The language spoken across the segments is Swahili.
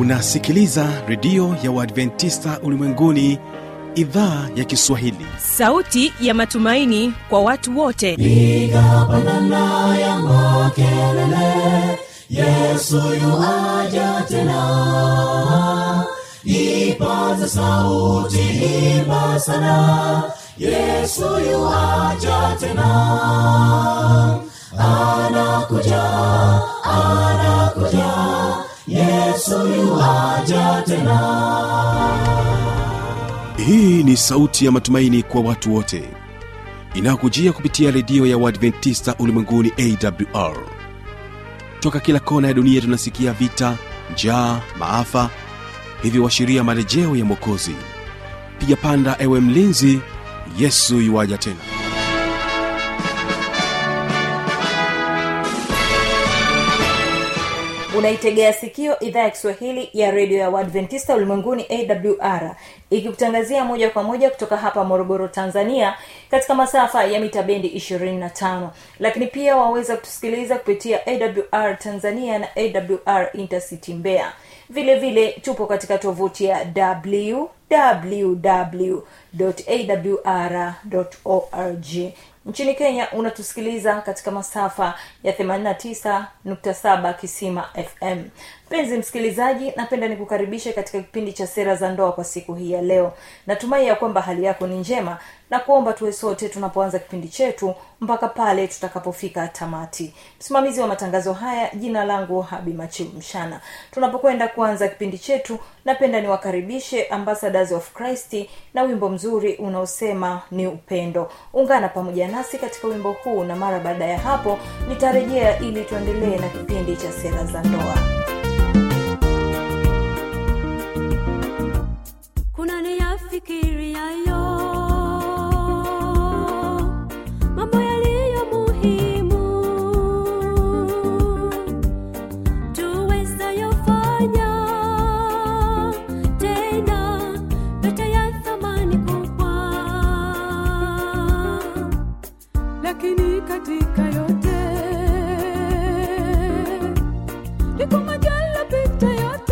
Unasikiliza redio ya Waadventista Ulimwenguni, idhaa ya Kiswahili. Sauti ya matumaini kwa watu wote. Piga pandana ya makelele, Yesu yuaja tena. Ipaza sauti, imba sana, Yesu yuaja tena. Anakuja, anakuja, Yesu yuaja tena. Hii ni sauti ya matumaini kwa watu wote, inakujia kupitia redio ya Waadventista Ulimwenguni AWR. Toka kila kona ya dunia tunasikia vita, njaa, maafa, hivyo washiria marejeo ya Mwokozi. Piga panda ewe mlinzi, Yesu yuaja tena. Unaitegea sikio idhaa ya Kiswahili ya redio ya Waadventista Ulimwenguni AWR, ikikutangazia moja kwa moja kutoka hapa Morogoro, Tanzania, katika masafa ya mita bendi 25. Lakini pia waweza kutusikiliza kupitia AWR Tanzania na AWR Intercity Mbeya. Vile vile tupo katika tovuti ya www.awr.org. Nchini Kenya unatusikiliza katika masafa ya 89.7 Kisima FM. Mpenzi msikilizaji, napenda nikukaribishe katika kipindi cha Sera za Ndoa kwa siku hii ya leo. Natumai ya kwamba hali yako ni njema, na kuomba tuwe sote tunapoanza kipindi chetu mpaka pale tutakapofika tamati. Msimamizi wa matangazo haya, jina langu Habi Machilu Mshana. Tunapokwenda kuanza kipindi chetu, napenda niwakaribishe Ambassadors of Christ na wimbo mzuri unaosema ni upendo. Ungana pamoja nasi katika wimbo huu, na mara baada ya hapo nitarejea ili tuendelee na kipindi cha Sera za Ndoa. Kuna niyafikiri yayo mambo yaliyo muhimu tuweza yofanya tena yote ya thamani kubwa, lakini katika yote liko majala pita yote.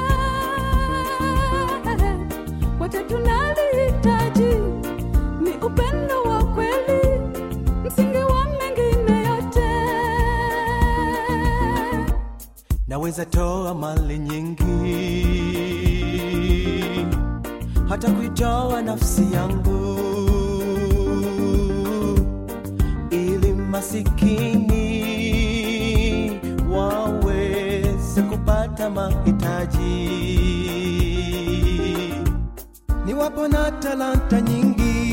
Wote tunalihitaji ni upendo wa kweli, msingi wa mengine yote. Naweza toa mali nyingi, hata kuitoa nafsi yangu, ili masikini waweze kupata mahitaji. Niwapo na talanta nyingi,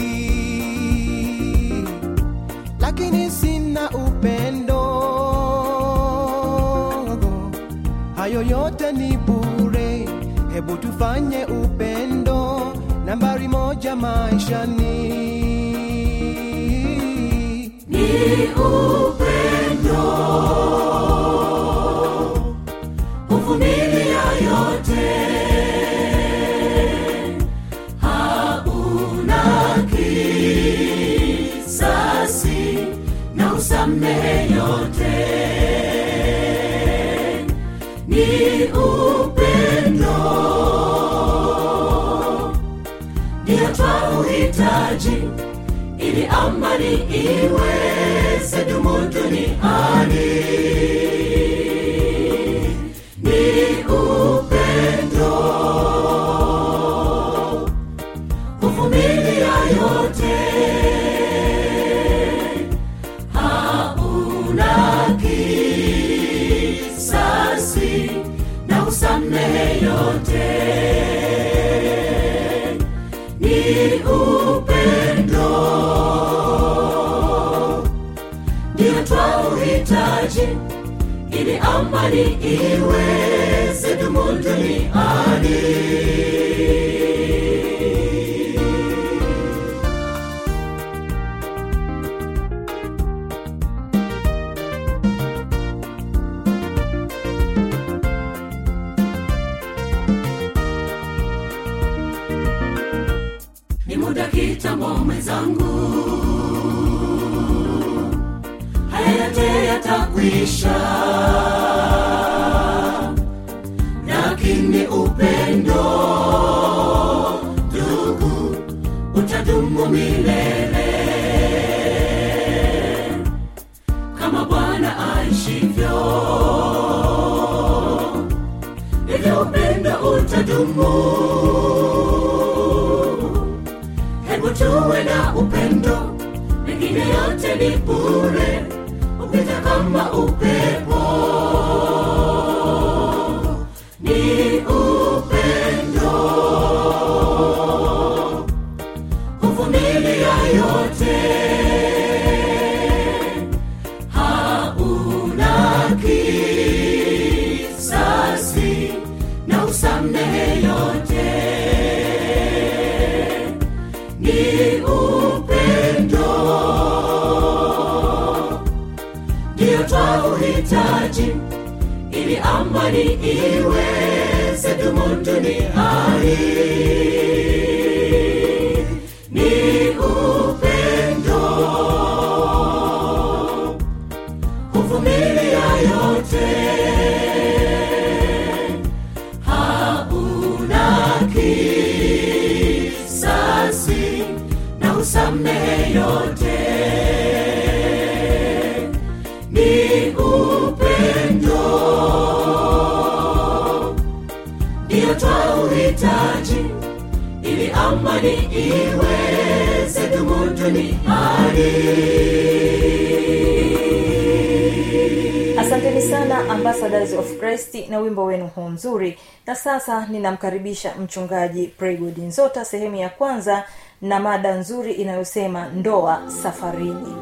lakini sina upendo, hayo yote ni bure. Hebu tufanye upendo nambari moja maishani. Ni upendo, uvumilia yote, usamehe yote. Ni upendo, ndio twauhitaji, ili amani iweze dumu duniani. Ni upendo, uvumilia yote, usamehe yote. Ni upendo, ndio twauhitaji, ili amani iweze dumu duniani. Muda kitambo mwenzangu, haya yote yatakwisha, lakini yote ni bure, upita kama upepo. Ni upendo uvumilia yote, hauna kisasi na usamehe yote. Ni upendo ndio twauhitaji, ili amani iweze dumu duniani. Ni upendo uvumilia yote, hauna kisasi na usamehe yote. Ni upendo ndio twauhitaji, ili amani iweze dumu duniani. Asanteni sana Ambassadors of Christ na wimbo wenu huu mzuri. Na sasa ninamkaribisha mchungaji Pregod Nzota sehemu ya kwanza na mada nzuri inayosema ndoa safarini.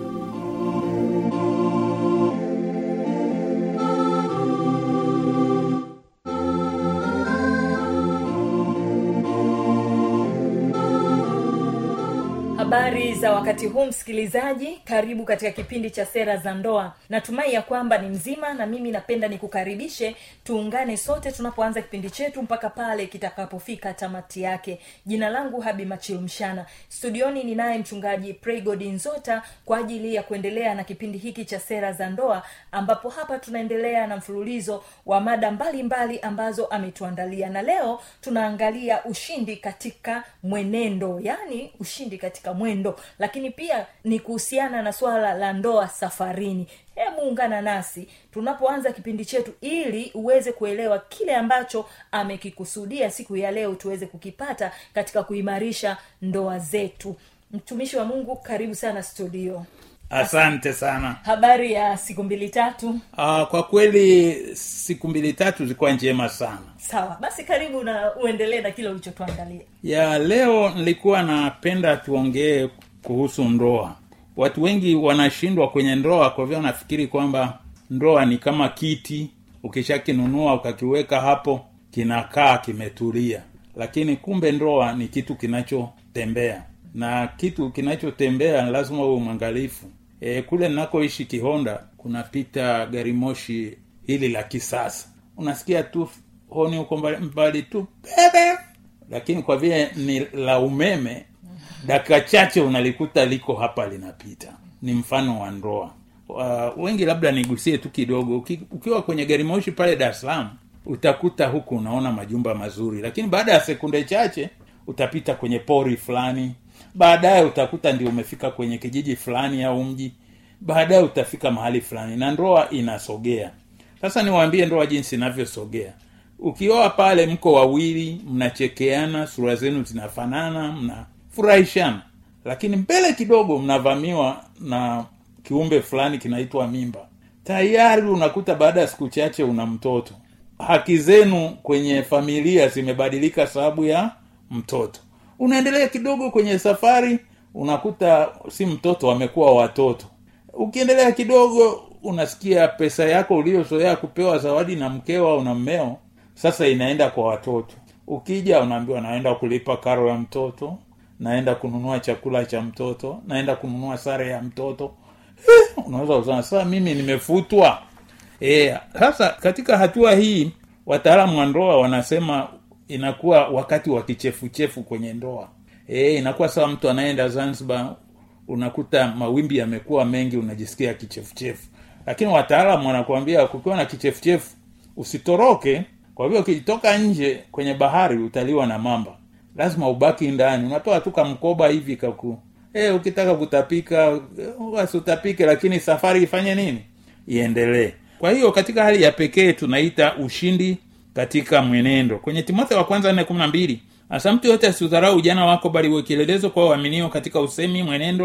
Habari za wakati huu msikilizaji, karibu katika kipindi cha Sera za Ndoa. Natumai ya kwamba ni mzima, na mimi napenda nikukaribishe tuungane sote tunapoanza kipindi chetu mpaka pale kitakapofika tamati yake. Jina langu Habi Machilumshana. Studioni ninaye mchungaji Pregod Nzota kwa ajili ya kuendelea na kipindi hiki cha Sera za Ndoa, ambapo hapa tunaendelea na mfululizo wa mada mbalimbali ambazo ametuandalia. Na leo tunaangalia ushindi katika mwenendo, yani ushindi katika mwendo, lakini pia ni kuhusiana na swala la ndoa safarini. Hebu ungana nasi tunapoanza kipindi chetu ili uweze kuelewa kile ambacho amekikusudia siku ya leo tuweze kukipata katika kuimarisha ndoa zetu. Mtumishi wa Mungu, karibu sana studio. Asante sana. Habari ya siku 2-3? Kwa kweli siku 2-3 zilikuwa njema sana. Sawa, basi karibu na uendelee na kile ulichotuandalia. Ya leo nilikuwa napenda tuongee kuhusu ndoa. Watu wengi wanashindwa kwenye ndoa kwa vile wanafikiri kwamba ndoa ni kama kiti, ukishakinunua ukakiweka hapo kinakaa kimetulia. Lakini kumbe ndoa ni kitu kinachotembea. Na kitu kinachotembea lazima uwe mwangalifu. Kule ninakoishi Kihonda kunapita gari moshi hili la kisasa. Unasikia tu honi uko mbali tu bebe. Lakini kwa vile ni la umeme, dakika chache unalikuta liko hapa linapita. Ni mfano wa ndoa. Wengi labda nigusie tu kidogo. Ukiwa kwenye gari moshi pale Dar es Salaam, utakuta huku unaona majumba mazuri. Lakini baada ya sekunde chache utapita kwenye pori fulani. Baadaye utakuta ndio umefika kwenye kijiji fulani au mji. Baadaye utafika mahali fulani, na ndoa inasogea. Sasa niwaambie ndoa jinsi inavyosogea. Ukioa pale mko wawili, mnachekeana, sura zenu zinafanana, mnafurahishana. Lakini mbele kidogo mnavamiwa na kiumbe fulani kinaitwa mimba. Tayari unakuta baada ya siku chache una mtoto. Haki zenu kwenye familia zimebadilika sababu ya mtoto. Unaendelea kidogo kwenye safari, unakuta si mtoto, wamekuwa watoto. Ukiendelea kidogo unasikia pesa yako uliyozoea kupewa zawadi na mkeo au na mmeo sasa inaenda kwa watoto. Ukija unaambiwa naenda kulipa karo ya mtoto, naenda kununua chakula cha mtoto, naenda kununua sare ya mtoto. Unaweza kusema sasa mimi nimefutwa. Sasa katika hatua hii wataalamu wa ndoa wanasema inakuwa wakati wa kichefuchefu kwenye ndoa. Inakuwa sawa mtu anaenda Zanzibar, unakuta mawimbi yamekuwa mengi, unajisikia kichefuchefu. Lakini wataalamu wanakuambia kukiwa na kichefuchefu usitoroke, kwa hivyo ukitoka nje kwenye bahari utaliwa na mamba. Lazima ubaki ndani. Unatoa tu mkoba hivi ukitaka kutapika usitapike, lakini safari ifanye nini? Iendelee. Kwa hiyo katika hali ya pekee tunaita ushindi katika mwenendo. Kwenye Timotheo wa kwanza 4:12, asa mtu yote asidharau ujana wako, bali uwe kielelezo kwa waaminio katika usemi, mwenendo,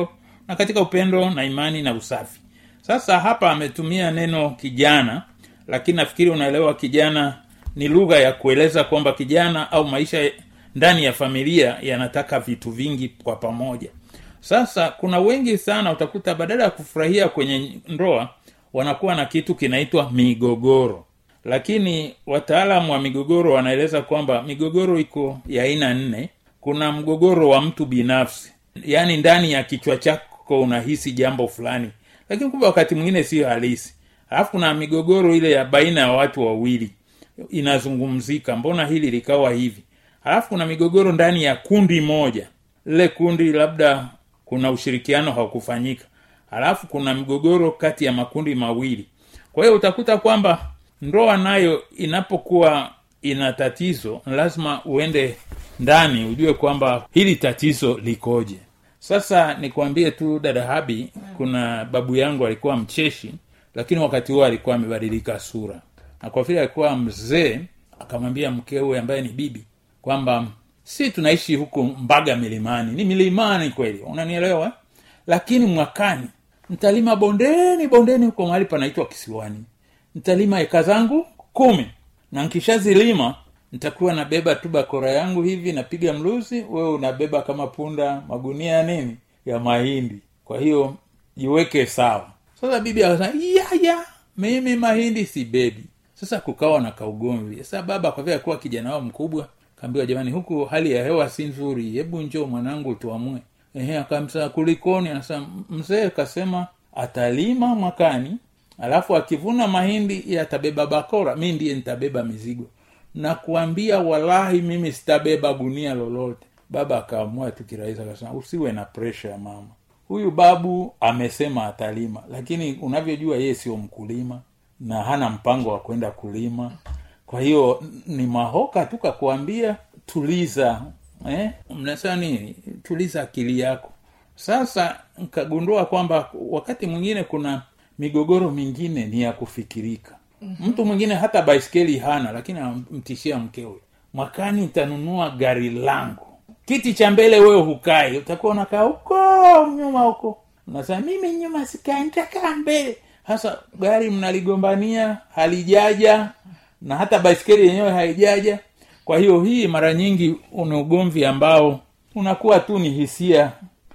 na katika upendo na imani na usafi. Sasa hapa ametumia neno kijana, lakini nafikiri unaelewa kijana ni lugha ya kueleza kwamba kijana au maisha ndani ya familia yanataka vitu vingi kwa pamoja. Sasa kuna wengi sana utakuta badala ya kufurahia kwenye ndoa wanakuwa na kitu kinaitwa migogoro. Lakini wataalamu wa migogoro wanaeleza kwamba migogoro iko ya aina 4. Kuna mgogoro wa mtu binafsi, yani ndani ya kichwa chako unahisi jambo fulani, lakini kumbe wakati mwingine sio halisi. Alafu kuna migogoro ile ya baina ya watu wawili, inazungumzika, mbona hili likawa hivi. Alafu kuna migogoro ndani ya kundi moja, lile kundi labda kuna ushirikiano haukufanyika. Alafu kuna migogoro kati ya makundi mawili. Kwa hiyo utakuta kwamba ndoa nayo inapokuwa ina tatizo, lazima uende ndani ujue kwamba hili tatizo likoje. Sasa nikwambie tu dada Habi, kuna babu yangu alikuwa mcheshi, lakini wakati huo alikuwa amebadilika sura. Na kwa vile alikuwa mzee, akamwambia mkewe ambaye ni bibi kwamba si tunaishi huku Mbaga milimani, ni milimani kweli, unanielewa? Lakini mwakani nitalima bondeni huko mahali panaitwa Kisiwani. Nitalima eka zangu 10, na nikishazilima nitakuwa nabeba tu bakora yangu hivi, napiga mluzi, wewe unabeba kama punda magunia nini ya mahindi. Kwa hiyo iweke sawa. Sasa bibi akasema ya mimi mahindi si bebi. Sasa kukawa na kaugomvi. Sasa baba kwa vile alikuwa kijana wao mkubwa, kaambiwa jamani, huku hali ya hewa si nzuri, hebu njoo mwanangu tuamue. Akamsa kulikoni. Anasema mzee kasema atalima mwakani, alafu akivuna mahindi atabeba bakora, mimi ndiye nitabeba mizigo. Na kuambia wallahi mimi sitabeba gunia lolote. Baba akaamua tukiraisa, akasema usiwe na pressure ya mama. Huyu babu amesema atalima, lakini unavyojua yeye sio mkulima na hana mpango wa kwenda kulima. Kwa hiyo ni mahoka tukakuambia tuliza, mnasema nini? Tuliza akili yako. Sasa nikagundua kwamba wakati mwingine kuna migogoro mingine ni ya kufikirika. Mtu mwingine hata baiskeli hana, lakini anamtishia mkewe, mwakani nitanunua gari langu, kiti cha mbele wewe hukai, utakuwa unakaa huko nyuma huko. Unasema mimi nyuma sikai, nitakaa mbele. Hasa gari mnaligombania halijaja, na hata baiskeli yenyewe haijaja. Kwa hiyo hii mara nyingi una ugomvi ambao unakuwa tu ni hisia,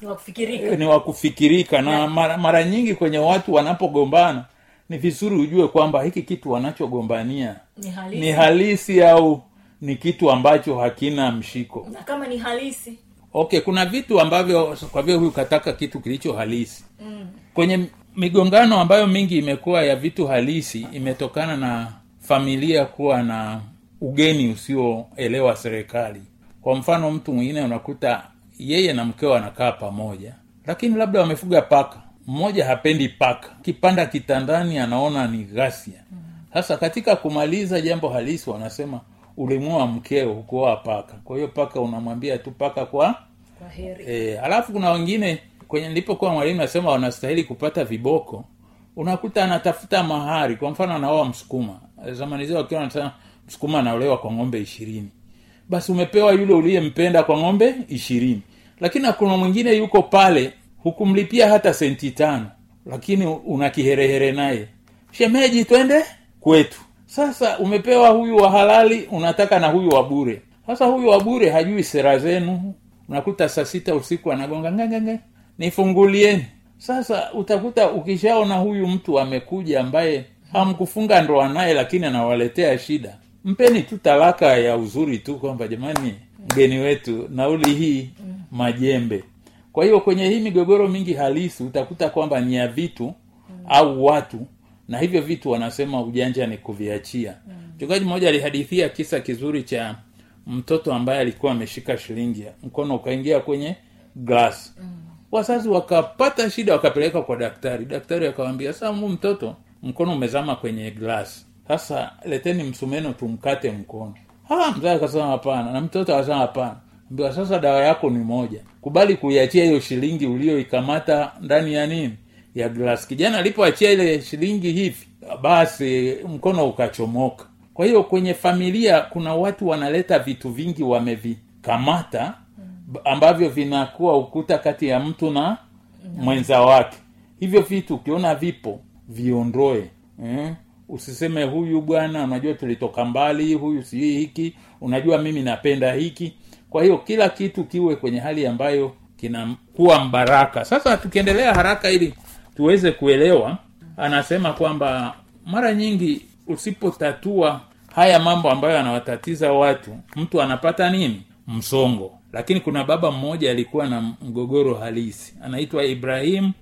ni wa kufikirika. Na mara nyingi kwenye watu wanapogombana ni vizuri ujue kwamba hiki kitu wanachogombania ni halisi au ni kitu ambacho hakina mshiko. Na kama ni halisi, okay, kuna vitu ambavyo kwa vile huyu kataka kitu kilicho halisi. Kwenye migongano ambayo mingi imekuwa ya vitu halisi, imetokana na familia kuwa na ugeni usioelewa serikali. Kwa mfano, mtu mwingine unakuta yeye na mkeo anakaa pamoja, lakini labda wamefuga paka. Mmoja hapendi paka, kipanda kitandani anaona ni ghasia. Sasa katika kumaliza jambo halisi wanasema ulimwoa mkeo hukuoa paka. Kwa hiyo paka unamwambia tu paka kwa heri. Alafu kuna wengine kwenye nilipokuwa mwalimu nasema wanastahili kupata viboko. Unakuta anatafuta mahari. Kwa mfano anaoa Msukuma. Zamani zao wakiwa wanasema Msukuma anaolewa kwa ng'ombe 20. Basi umepewa yule uliyempenda kwa ng'ombe 20. Lakini kuna mwingine yuko pale hukumlipia hata senti 5, lakini unakiherehere naye, shemeji twende kwetu. Sasa umepewa huyu wa halali, unataka na huyu wa bure. Sasa huyu wa bure hajui sera zenu. Unakuta saa 6 usiku anagonga nganganga, nifungulieni. Sasa utakuta ukishaona huyu mtu amekuja ambaye hamkufunga ndoa naye lakini anawaletea shida, mpeni tu talaka ya uzuri tu kwamba jamani, mgeni wetu nauli hii majembe. Kwa hiyo kwenye hii migogoro mingi halisi utakuta kwamba ni ya vitu au watu, na hivyo vitu wanasema ujanja ni kuviachia. Mchungaji mmoja alihadithia kisa kizuri cha mtoto ambaye alikuwa ameshika shilingi, mkono ukaingia kwenye glass. Wazazi wakapata shida, wakapeleka kwa daktari. Daktari akamwambia, sasa mtoto mkono umezama kwenye glass, sasa leteni msumeno tumkate mkono. Mzazi akasema hapana, na mtoto akasema hapana. Mbona sasa dawa yako ni moja, kubali kuiachia hiyo shilingi ulioikamata ndani ya nini, ya glass. Kijana alipoachia ile shilingi hivi, basi mkono ukachomoka. Kwa hiyo kwenye familia kuna watu wanaleta vitu vingi wamevikamata ambavyo vinakuwa ukuta kati ya mtu mwenza wake. Hivyo vitu ukiona vipo viondoe. Usiseme huyu bwana unajua tulitoka mbali, huyu si hiki, unajua mimi napenda hiki. Kwa hiyo kila kitu kiwe kwenye hali ambayo kinakuwa mbaraka. Sasa tukiendelea haraka ili tuweze kuelewa, anasema kwamba mara nyingi usipotatua haya mambo ambayo yanawatatiza watu, mtu anapata nini? Msongo. Lakini kuna baba mmoja alikuwa na mgogoro halisi, anaitwa Ibrahim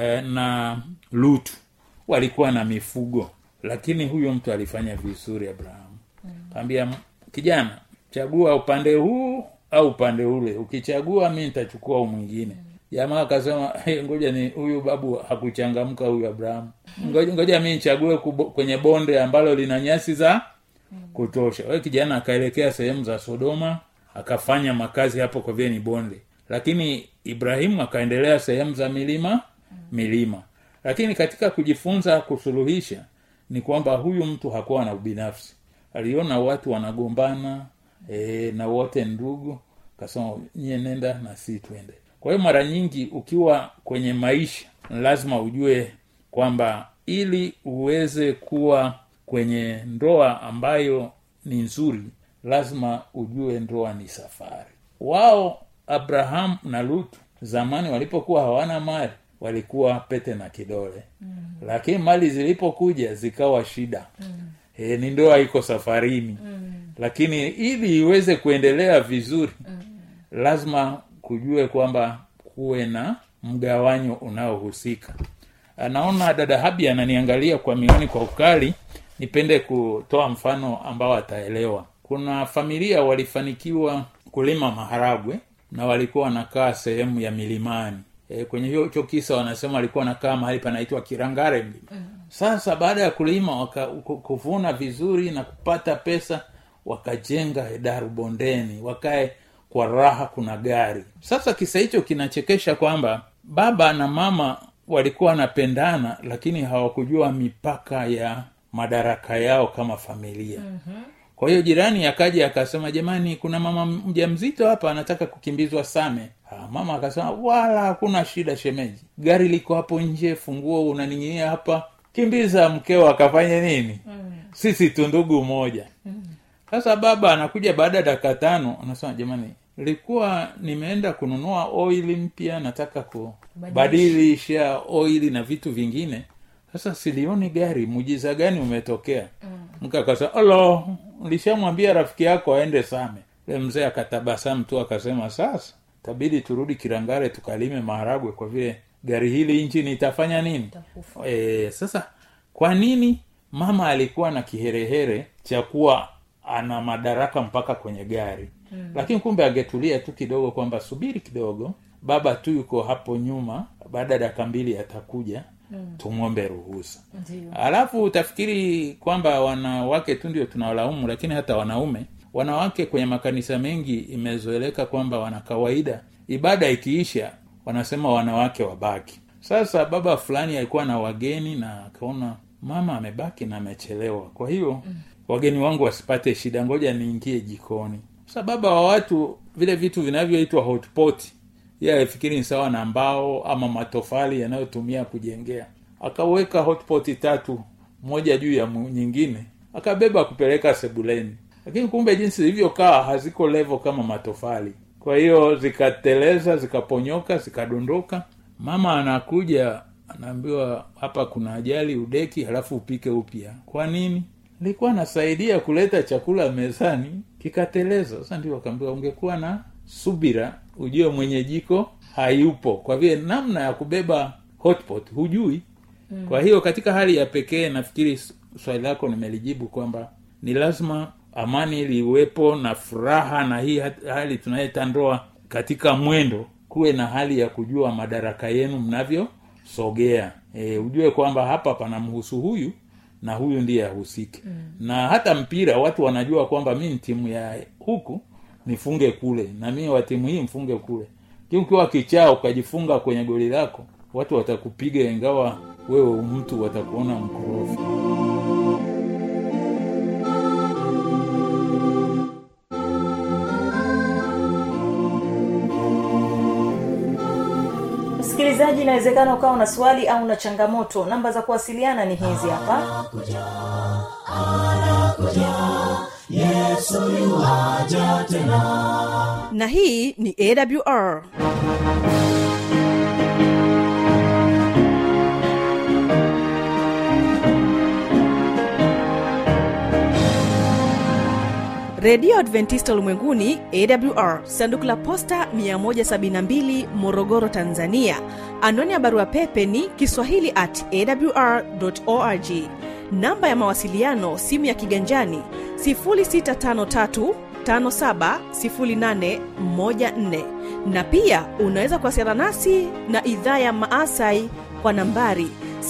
na Lutu. Walikuwa na mifugo, lakini huyo mtu alifanya vizuri. Abraham kaambia kijana, chagua upande huu au upande ule, ukichagua mimi nitachukua mwingine. Jamaa akasema ngoja ni huyu babu hakuchangamka huyu Abraham, ngoja mimi nichague kwenye bonde ambalo lina nyasi za kutosha. Wewe kijana akaelekea sehemu za Sodoma, akafanya makazi hapo kwa vile ni bonde. Lakini Ibrahimu akaendelea sehemu za milima. Lakini katika kujifunza kusuluhisha ni kwamba huyu mtu hakuwa na ubinafsi. Aliona watu wanagombana na wote ndugu, akasema nyie nenda na si twende. Kwa hiyo mara nyingi ukiwa kwenye maisha lazima ujue kwamba ili uweze kuwa kwenye ndoa ambayo ni nzuri, lazima ujue ndoa ni safari. Wao Abraham na Lutu zamani walipokuwa hawana mali, walikuwa pete na kidole. Lakini mali zilipokuja zikawa shida. Ni ndoa iko safarini. Lakini ili iweze kuendelea vizuri, lazima kujue kwamba kuwe na mgawanyo unaohusika. Naona dada Habi ananiangalia kwa mioni kwa ukali, nipende kutoa mfano ambao ataelewa. Kuna familia walifanikiwa kulima maharagwe na walikuwa wanakaa sehemu ya milimani. Kwenye hiyo kisa wanasema walikuwa wanakaa mahali panaitwa Kirangare mlima. Sasa baada ya kulima kuvuna vizuri na kupata pesa, wakajenga hedaru bondeni, wakae kwa raha, kuna gari. Sasa kisa hicho kinachekesha kwamba baba na mama walikuwa wanapendana, lakini hawakujua mipaka ya madaraka yao kama familia. Kwa hiyo jirani akaja akasema, jamani, kuna mama mjamzito hapa anataka kukimbizwa Same. Mama akasema, wala hakuna shida shemeji, gari liko hapo nje, funguo unaning'inia hapa, kimbiza mkeo akafanye nini? Sisi tu ndugu moja. Sasa baba anakuja baada ya dakika 5 anasema, jamani, nilikuwa nimeenda kununua oili mpya, nataka kubadilisha oili na vitu vingine. Sasa silioni gari, muujiza gani umetokea? Mke akasema, alo, nilishamwambia rafiki yako aende Same. Yule mzee akatabasamu tu akasema, sasa tabidi turudi Kirangare tukalime maharagwe kwa vile gari hili injini itafanya nini? Sasa kwa nini mama alikuwa na kiherehere cha kuwa ana madaraka mpaka kwenye gari? Lakini kumbe angetulia tu kidogo kwamba subiri kidogo, baba tu yuko hapo nyuma, baada ya dakika 2 atakuja, tumwombe ruhusa. Alafu utafikiri kwamba wanawake tu ndio tunawalaumu, lakini hata wanawake kwenye makanisa mengi imezoeleka kwamba wana kawaida, ibada ikiisha wanasema wanawake wabaki. Sasa baba fulani alikuwa na wageni na akaona mama amebaki na amechelewa, kwa hiyo wageni wangu wasipate shida, ngoja niingie jikoni. Sasa baba wa watu, vile vitu vinavyoitwa hotpot, yeye alifikiri ni sawa na mbao ama matofali yanayotumia kujengea. Akaweka hotpot 3, moja juu ya nyingine, akabeba kupeleka sebuleni. Lakini kumbe jinsi zilivyokaa haziko level kama matofali. Kwa hiyo zikateleza, zikaponyoka, zikadondoka. Mama anakuja anaambiwa, hapa kuna ajali, udeki halafu upike upya. Kwa nini? Nilikuwa nasaidia kuleta chakula mezani kikateleza. Sasa ndio akaambiwa, ungekuwa na subira, ujue mwenye jiko hayupo, kwa vile namna ya kubeba hotpot hujui. Kwa hiyo katika hali ya pekee nafikiri swali lako nimelijibu kwamba ni lazima amani ili uwepo na furaha, na hii hali tunaita ndoa katika mwendo, kuwe na hali ya kujua madaraka yenu mnavyo sogea. Ujue kwamba hapa panamhusu huyu na huyu ndiye ahusike. Na hata mpira watu wanajua kwamba mimi timu ya huku nifunge kule, na mimi wa timu hii mfunge kule. Ukiwa kichaa ukajifunga kwenye goli lako, watu watakupiga, ingawa wewe mtu watakuona mkorofi. Msikilizaji, msikilizaji, inawezekana ukawa na swali au na changamoto. Namba za kuwasiliana ni hizi hapa. Yesu yuaja tena. Na hii ni AWR. Radio Adventista Ulimwenguni AWR, sanduku la posta 172, Morogoro, Tanzania. Anwani ya barua pepe ni kiswahili@awr.org. Namba ya mawasiliano simu ya kiganjani 0653570814. Na pia unaweza kuwasiliana nasi na idhaa ya Maasai kwa nambari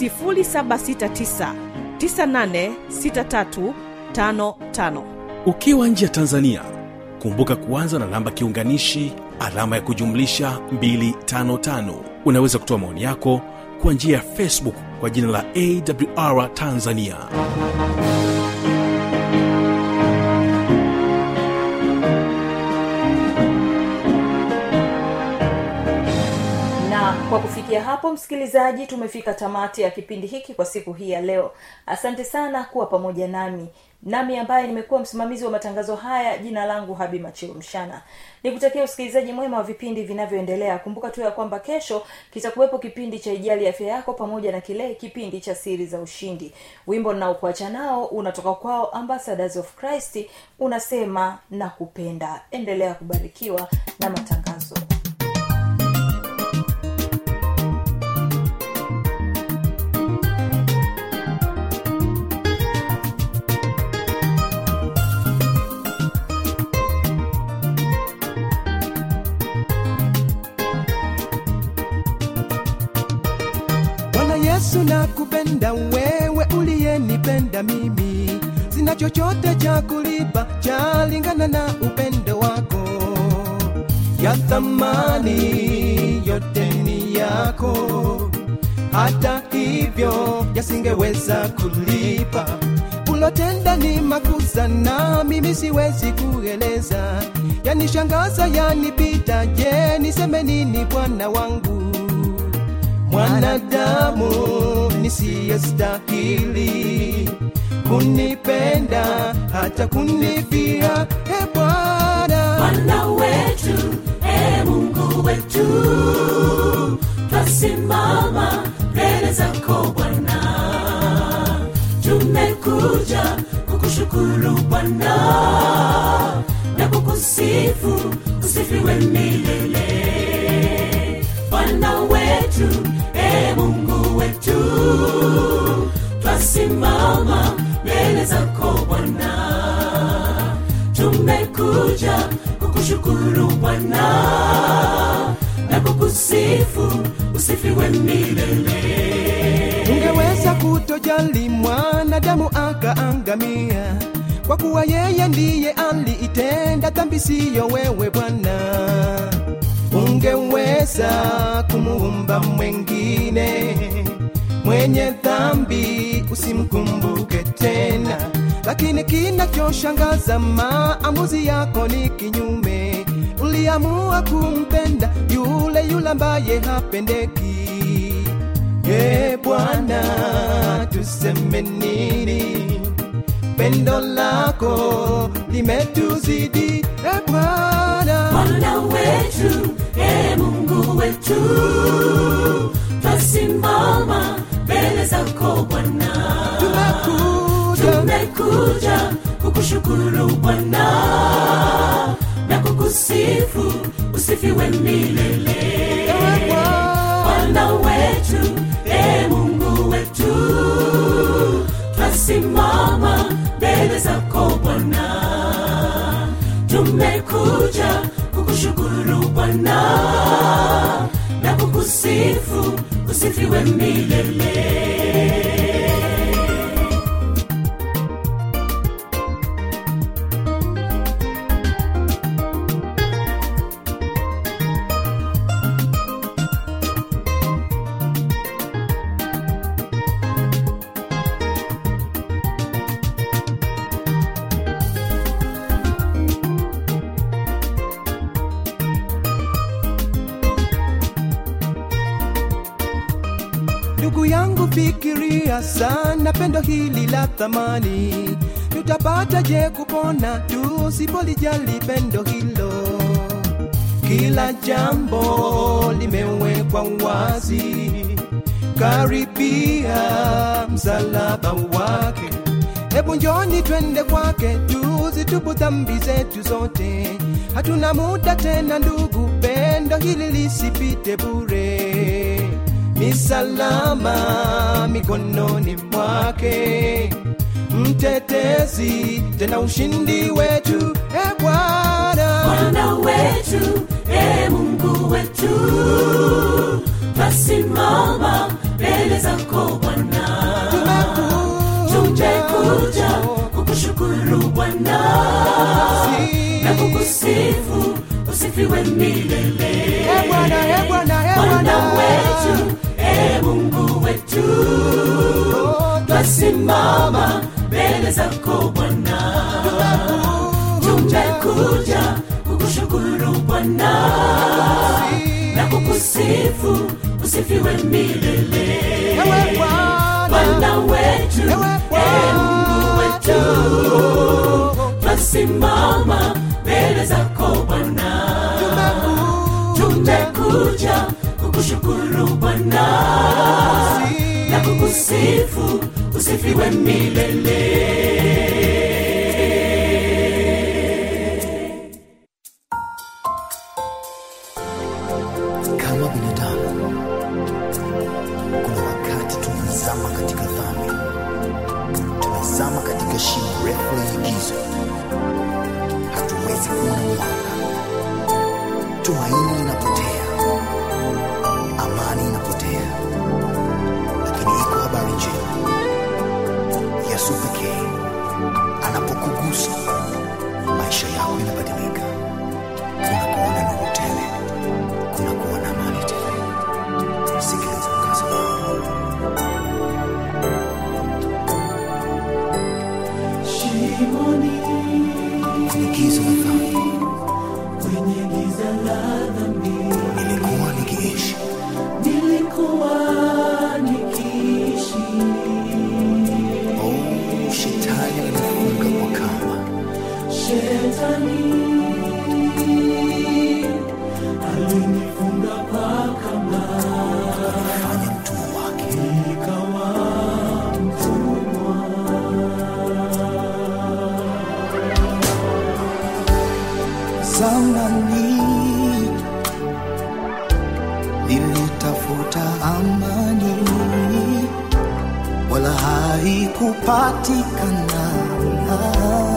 0769986355. Ukiwa nje ya Tanzania, kumbuka kuanza na namba kiunganishi alama ya kujumlisha 255. Unaweza kutoa maoni yako kwa njia ya Facebook kwa jina la AWR Tanzania. Kwa kufikia hapo, msikilizaji, tumefika tamati ya kipindi hiki kwa siku hii ya leo. Asante sana kuwa pamoja nami ambaye nimekuwa msimamizi wa matangazo haya. Jina langu Habi Macheo Mshana. Nikutakia usikilizaji mwema wa vipindi vinavyoendelea. Kumbuka tu ya kwamba kesho kitakuwepo kipindi cha Ijali Afya Yako pamoja na kile kipindi cha Siri za Ushindi. Wimbo ninaokuacha nao unatoka kwao Ambassadors of Christ, unasema nakupenda. Endelea kubarikiwa na matangazo. Yesu nakupenda wewe uliyenipenda mimi, sina chochote cha kulipa chalingana na upendo wako. Ya thamani yote ni yako, hata hivyo yasingeweza kulipa. Ulotenda ni makosa na mimi siwezi kueleza, yanishangaza yanipita. Je, niseme nini Bwana wangu? Mwanadamu nisiyestahili kunipenda hata kunifia. Bwana, Bwana wetu, Mungu wetu, twasimama mbele zako Bwana, tumekuja kukushukuru Bwana na kukusifu, usifiwe milele. Bwana wetu, Mungu wetu, twasimama mbele zako Bwana, tumekuja kukushukuru Bwana na kukusifu, usifiwe milele. Ungeweza kutojali mwanadamu akaangamia, kwa kuwa yeye ndiye aliitenda dhambi, siyo wewe Bwana. Ungeweza kumuumba mwengine mwenye dhambi usimkumbuke tena, lakini kinachoshangaza maamuzi yako ni kinyume. Uliamua kumpenda yule ambaye hapendeki. Bwana, tuseme nini? Pendo lako limetuzidi. Bwana, Bwana wetu, Mungu wetu, twasimama mbele zako Bwana, tumekuja kukushukuru Bwana na kukusifu, usifiwe milele. Bwana wetu, Mungu wetu, twasimama mbele zako Bwana, tumekuja kukushukuru Bwana na kukusifu, usifiwe milele. nafikiria sana pendo hili la thamani, tutapata je kupona tusipolijali pendo hilo. Kila jambo limewekwa wazi, karibia msalaba wake. Hebu njoni twende kwake, tuzitubu dhambi zetu zote. Hatuna muda tena ndugu, pendo hili lisipite bure. Ni salama mikononi mwake, mtetezi tena ushindi wetu. Bwana, Bwana wetu, Mungu wetu, tusimama mbele zako Bwana. Tumekuja kukushukuru Bwana na kukusifu, usifiwe milele. Bwana wetu, Mungu wetu, tusimama mbele zako Bwana. Tumekuja kukushukuru Bwana na kukusifu, usifiwe milele. Bwana wetu, Mungu wetu, tusimama mbele zako Bwana. Tumekuja kukushukuru Bwana na kukusifu, usifiwe milele. Kama binadamu, kuna wakati tunazama katika dhambi, tunazama katika shimo refu la giza, hatuwezi kuona mwanga. Tumaini linapotea, amani inapotea, lakini iko habari njema. Yesu pekee anapokugusa, maisha yako yanabadilika. Unakuona nuru tele, unakuwa na amani tele. Sikiliza mkazo wao. Shimoni, kwenye giza la dhambi, kwenye giza la dhambi, nilikuwa nikiishi. Oh, shetani alinifunga kwa kamba. Shetani alinifunga kwa kamba, akanifanya mtumwa wake. nikawa mtumwa. Zamani nilitafuta amani, wala haikupatikana.